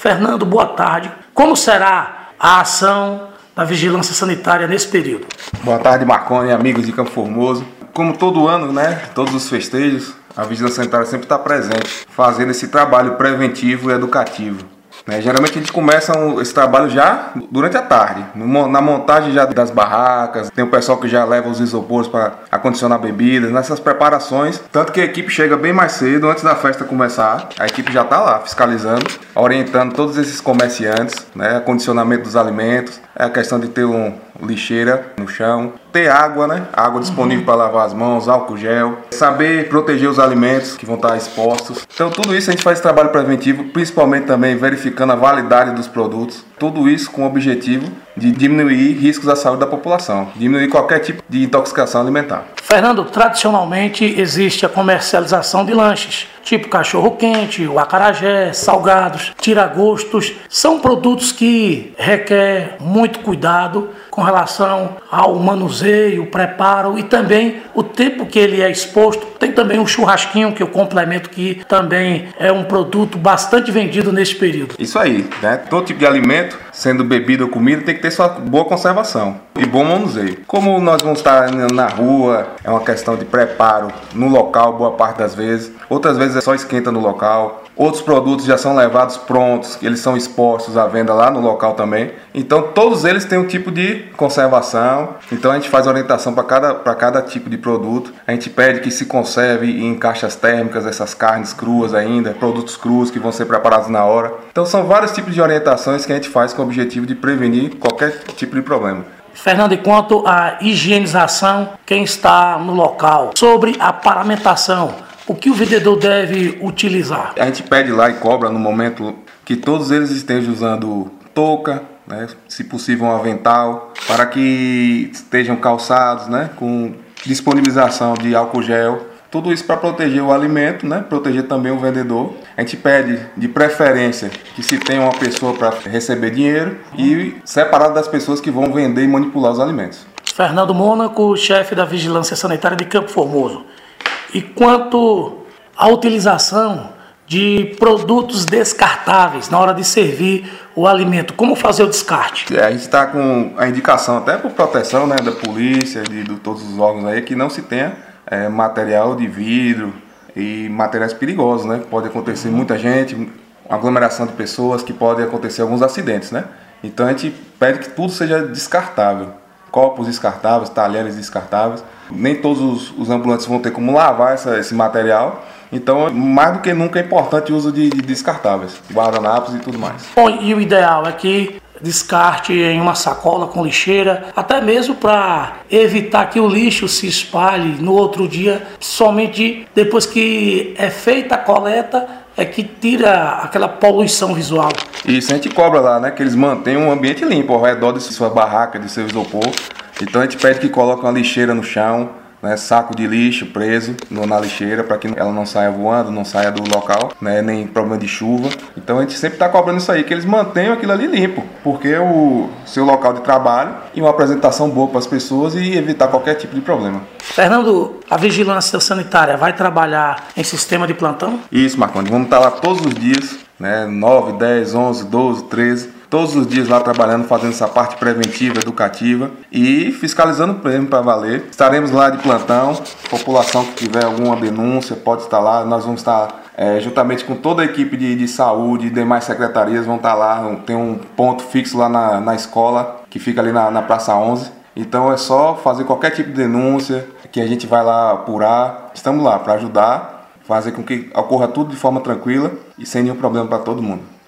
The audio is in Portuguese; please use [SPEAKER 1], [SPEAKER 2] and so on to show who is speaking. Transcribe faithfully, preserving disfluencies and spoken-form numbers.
[SPEAKER 1] Fernando, boa tarde. Como será a ação da vigilância sanitária nesse período?
[SPEAKER 2] Boa tarde, Marconi, amigos de Campo Formoso. Como todo ano, né, todos os festejos, a vigilância sanitária sempre está presente, fazendo esse trabalho preventivo e educativo. Né, geralmente a gente começa esse trabalho já durante a tarde, na montagem já das barracas, tem o pessoal que já leva os isopores para acondicionar bebidas, nessas preparações, tanto que a equipe chega bem mais cedo, antes da festa começar, a equipe já está lá fiscalizando, orientando todos esses comerciantes, né, acondicionamento dos alimentos, é a questão de ter um lixeira no chão, ter água, né? Água disponível uhum. para lavar as mãos, álcool gel, saber proteger os alimentos que vão estar expostos. Então tudo isso a gente faz trabalho preventivo, principalmente também verificando a validade dos produtos. Tudo isso com o objetivo de diminuir riscos à saúde da população, diminuir qualquer tipo de intoxicação alimentar.
[SPEAKER 1] Fernando, tradicionalmente existe a comercialização de lanches, tipo cachorro-quente, o acarajé, salgados, tiragostos. São produtos que requer muito cuidado com relação ao manuseio, preparo e também o tempo que ele é exposto. Tem também um churrasquinho, que eu complemento, que também é um produto bastante vendido nesse período.
[SPEAKER 2] Isso aí, né? Todo tipo de alimento, sendo bebida ou comida, tem que ter sua boa conservação e bom manuseio. Como nós vamos estar na rua, é uma questão de preparo no local, boa parte das vezes. Outras vezes é só esquenta no local. Outros produtos já são levados prontos, eles são expostos à venda lá no local também. Então todos eles têm um tipo de conservação. Então a gente faz orientação para cada, para cada tipo de produto. A gente pede que se conserve em caixas térmicas essas carnes cruas ainda, produtos crus que vão ser preparados na hora. Então são vários tipos de orientações que a gente faz com o objetivo de prevenir qualquer tipo de problema.
[SPEAKER 1] Fernando, e quanto à higienização, quem está no local, sobre a paramentação, o que o vendedor deve utilizar?
[SPEAKER 2] A gente pede lá e cobra no momento que todos eles estejam usando touca, né, se possível um avental, para que estejam calçados, né, com disponibilização de álcool gel. Tudo isso para proteger o alimento, né, proteger também o vendedor. A gente pede de preferência que se tenha uma pessoa para receber dinheiro e separado das pessoas que vão vender e manipular os alimentos.
[SPEAKER 1] Fernando Mônaco, chefe da Vigilância Sanitária de Campo Formoso. E quanto à utilização de produtos descartáveis na hora de servir o alimento, como fazer o descarte?
[SPEAKER 2] É, a gente está com a indicação, até por proteção, né, da polícia, de, de todos os órgãos aí, que não se tenha é, material de vidro e materiais perigosos, né? Pode acontecer muita gente, aglomeração de pessoas, que pode acontecer alguns acidentes, né? Então a gente pede que tudo seja descartável. Copos descartáveis, talheres descartáveis. Nem todos os, os ambulantes vão ter como lavar essa, esse material. Então, mais do que nunca é importante o uso de, de descartáveis, guardanapos e tudo mais.
[SPEAKER 1] Bom, e o ideal é que descarte em uma sacola com lixeira, até mesmo para evitar que o lixo se espalhe no outro dia, somente depois que é feita a coleta, é que tira aquela poluição visual.
[SPEAKER 2] Isso, a gente cobra lá, né, que eles mantenham um ambiente limpo ao redor de sua barraca, de seu isopor. Então a gente pede que coloquem uma lixeira no chão, né, saco de lixo preso no, na lixeira para que ela não saia voando, não saia do local, né, nem problema de chuva. Então a gente sempre está cobrando isso aí, que eles mantenham aquilo ali limpo, porque é o seu local de trabalho e uma apresentação boa para as pessoas e evitar qualquer tipo de problema.
[SPEAKER 1] Fernando, a vigilância sanitária vai trabalhar em sistema de plantão?
[SPEAKER 2] Isso, Marconi, vamos estar lá todos os dias, né, nove, dez, onze, doze, treze, todos os dias lá trabalhando, fazendo essa parte preventiva, educativa e fiscalizando o prêmio para valer. Estaremos lá de plantão, população que tiver alguma denúncia pode estar lá, nós vamos estar é, juntamente com toda a equipe de, de saúde e demais secretarias, vão estar lá, tem um ponto fixo lá na, na escola, que fica ali na, na Praça onze. Então é só fazer qualquer tipo de denúncia, que a gente vai lá apurar. Estamos lá para ajudar, fazer com que ocorra tudo de forma tranquila e sem nenhum problema para todo mundo.